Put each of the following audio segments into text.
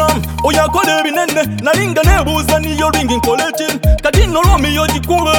Bona oyakola ebinene nalinga nebuuza niyo ringi nkoleki kati nno Romeo gikube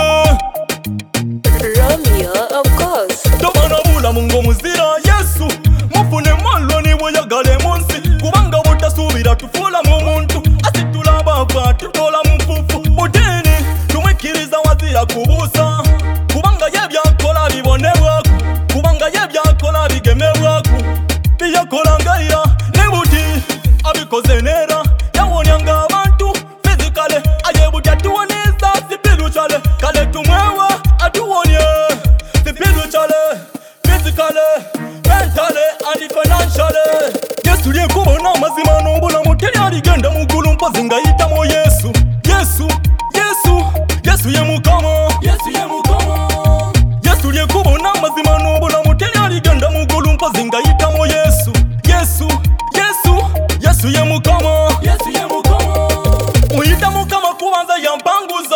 Romeo, of course. Tobana bulamu ng'omuzira Yesu mufune malo niwe oyagala emunsi kubanga butasuubira tufuulamu omuntu asitula abaava tutola mu nfuufu buteeni tumwikiriza wazira kubuusa kubanga ye byakola bibonebwaku kubanga ye byakola bigemebwaku byakola ngayira ne buti abikoze neera yawonyanga abantu fizikale aye buti atuwoniza spirituale kale tumwewa atuwonye spirituale physically mentally and financially Yesu lyekubona amazima n'obulamu teryaligenda mu ggulu mpozi nga yitamu Yesu Yesu Yesu Yesu ye Mukama Yesu ye Mukama Yesu lyekubona amazima n'obulamu teryaligenda mu ggulu mpozi nga yitamu Yesu Yesu Yesu Yesu ye Mukama Yesu ye Mukama muyita Mukama kubanza yampanguza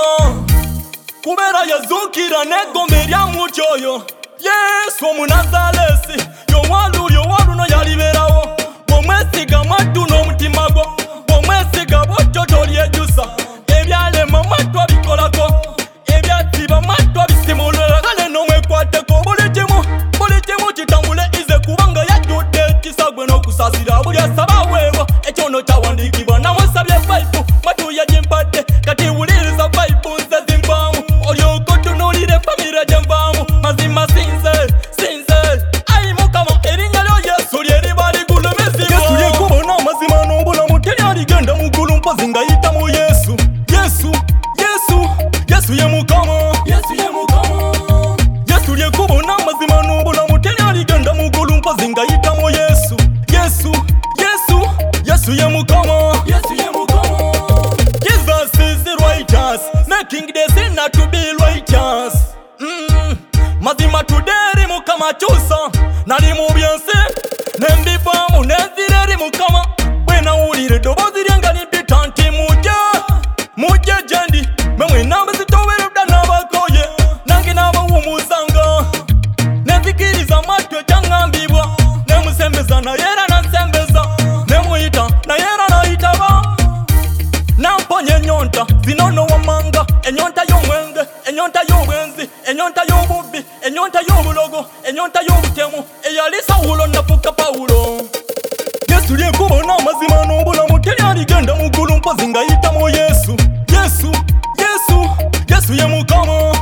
kubeera yazuukira n'eggombe eryamu kyoyo Yesu Omunazalesi yowaluno yalibeerawo bw'omwesiga mwattu n'omutima gwo bw'omwesiga bw'otyo tolyejjusa ebyalema mwattu abikolako ebyatsiba mwattu abisimulula kale n'omwekwateko buli kimu kitambule ize kubanga yajjudde ekisa gwe n'okusaasira buli asaba aweebwa ekyono kyawandiikibwa namusabye faipu mwattu yagimpadde kati wuliriza faipu nze zinvaamu olyoka otunuulire famire gye nvaamu mazima sinze ayi Mukama erinnya lyo Yesu lyeriba ligulumizibwa Yesu lyekubona amazima n'obulamu teryaligenda mu ggulu mpozi nga yitamu Yesu Yesu Yesu Yesu ye Mukama Yesu ye Mukama Yesu lyekubona amazima n'obulamu teryaligenda mu ggulu mpozi nga yitamu Yesu Yesu Yesu Yesu ye Mukama Yesu ye Mukama Jesus is the righteous making the sinner to be righteous mazima tuderi Mukama kyusa nali mu byensi nembivaamu nenzira eri Mukama bwe nawulira eddoboozi lyange limpita nti mujje gyendi mwe mwena mbezitoweredda n'abakoye nange n'abawummuzanga nenzikiriza mwattu ekyaŋŋambibwa nemusembeza naye era nansembeza nemuyita naye era nayitaba namponya ennyonta zinono wammanga ennyonta y'omwenge ennyonta y'obwenzi ennyonta y'obubbi ennyonta y'obulogo ennyonta y'obutemu eyali Sawulo nafuuka Pawulo Yesu lyekubona amazima n'obulamu teryaligenda mu ggulu mpozi nga yitamu Yesu Yesu Yesu ye Mukama